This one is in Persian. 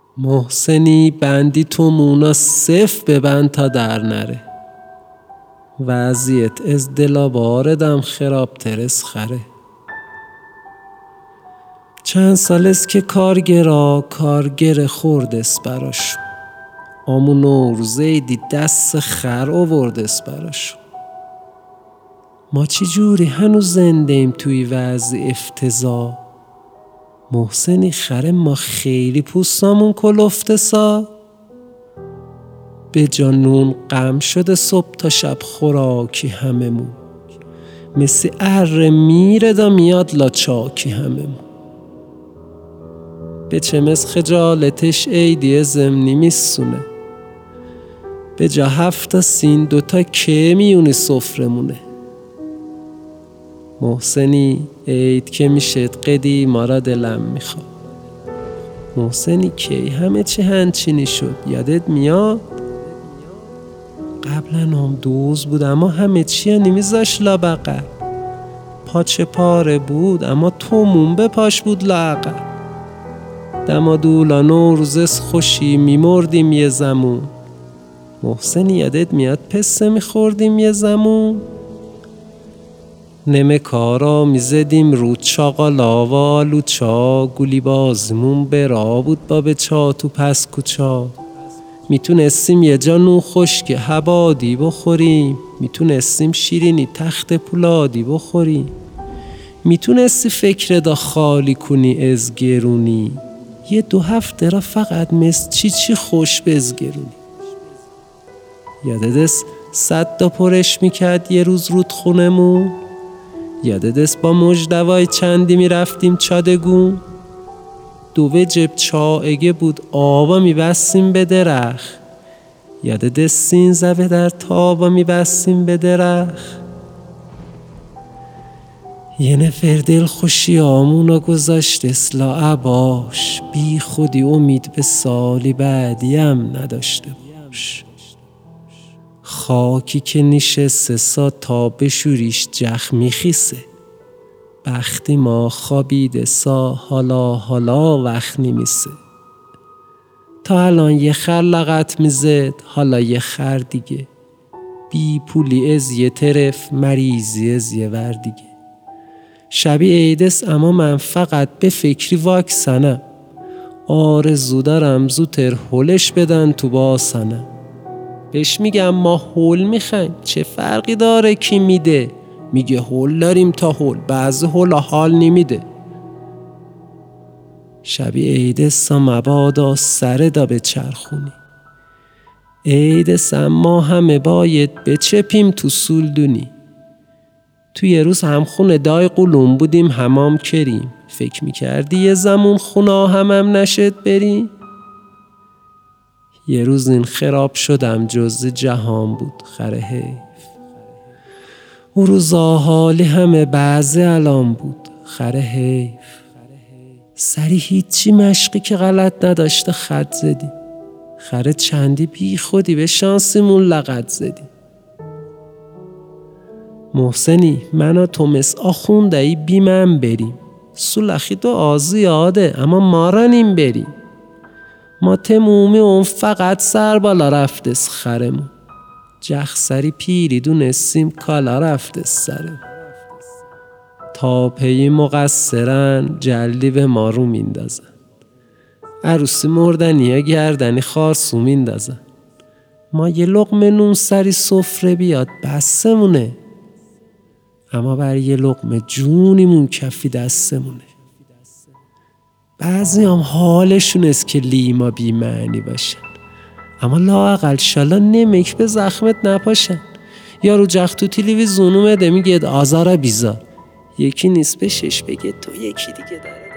محسنی بندی تو مونا صف ببند تا در نره. وضعیت از دلا باردم خراب ترس خره. چند سال است که کارگر خوردست براشو. آمو نوروزه دی دست خر آوردست براشو. ما چی جوری هنوز زنده ایم توی وضع افتضاح؟ محسنی خره ما خیلی پوستامون کلفته سا. به جانون غم شده صبح تا شب خوراکی هممون. مثل اره میره دا میاد لاچاکی هممون. به چمز خجالتش عیدی زمنی میسونه. به جا 7 سین 2 که میونی سفرمونه. محسنی عید که میشد قدیما را دلم میخواد. محسنی کی همه چی هنچینی شد یادت میاد؟ قبلا هم دوز بود اما همه چی نمیذاش لابقر. پاچه پاره بود اما تومون به پاش بود لاغر. دمادولا نوروز خوشی میمردیم یه زمون. محسنی یادت میاد پسه میخوردیم یه زمون. نمه کارا میزدیم رو چاقالا و آلوچا. گولی بازمون برا بود با به چا تو پس کوچا. میتونستیم یه جا نون خشک حبادی بخوریم. میتونستیم شیرینی تخت پولادی بخوریم. میتونستی فکر دا خالی کنی از گرونی. یه 2 هفته را فقط مثل چی خوش بزگرونی. یادت است 100 تا پرش میکرد یه روز رود خونمون. یادت است با مجدوای چندی میرفتیم چادگون. 2 جب چائگه بود آبا میبستیم به درخت. یادت است 13 در تابا میبستیم به درخت. یه نفر دل خوشی آمونا گذاشت اصلا عباش. بی خودی امید به سالی بعدیم نداشته باش. خاکی که نشسته سا تا بشوریش جخ میخیسه. بختی ما خوابیده سا حالا وقت نمیسه. تا الان یه خر لغت میزد حالا یه خر دیگه. بی پولی از یه طرف مریضی از یه ور دیگه. شبیه عیدست اما من فقط به فکری واکسنم. آرزو دارم زودتر هولش بدن تو باسنم. بهش میگم ما هول میخوایم چه فرقی داره کی میده؟ میگه هول داریم تا هول. بعضی هول حال نمیده. شبیه عیدست مبادا سره دا به چرخونی. عیدست اما همه باید بچپیم تو سولدونی. تو یه روز همخونه دای قلوم بودیم حمام کریم. فکر میکردی یه زمون خونه همم نشد بریم؟ یه روز این خراب شدم جز جهان بود خره حیف. او روزا حالی همه بعضی الان بود خره حیف. سری هیچی مشقی که غلط نداشته خط زدی. خره چندی بی خودی به شانسیمون لغت زدی. محسنی من و تو مثل آخوندهی بی من بریم. سلخی تو آزیاده اما ما رانیم بریم. ما تمومی اون فقط سر بالا رفته خرمون. جخ سری پیری دونستیم کالا رفته سرمون. تا پی مقصرن جلدی به ما رو میندازن. عروسی مردنی ها گردنی خارسو میندازن. ما یه لقمه نون سری سفره بیاد بسمونه. اما بر یه لقمه جونیمون کفی دستمونه. بعضی هم حالشون است که لیما بی معنی باشن اما لااقل شالا نمک به زخمت نپاشن. یارو جخ تو تلویزیون اومده میگه آزارا بیزار. یکی نیست به 6 بگه تو یکی دیگه داره.